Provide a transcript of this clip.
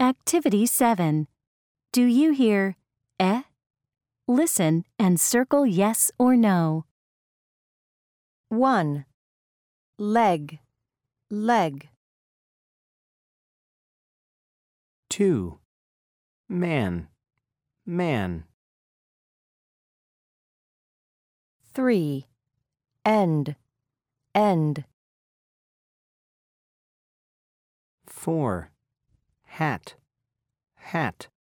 Activity 7. Do you hear eh? Listen and circle yes or no. 1. Leg, leg. 2. Man, man. 3. End, end. 4. Hat, hat.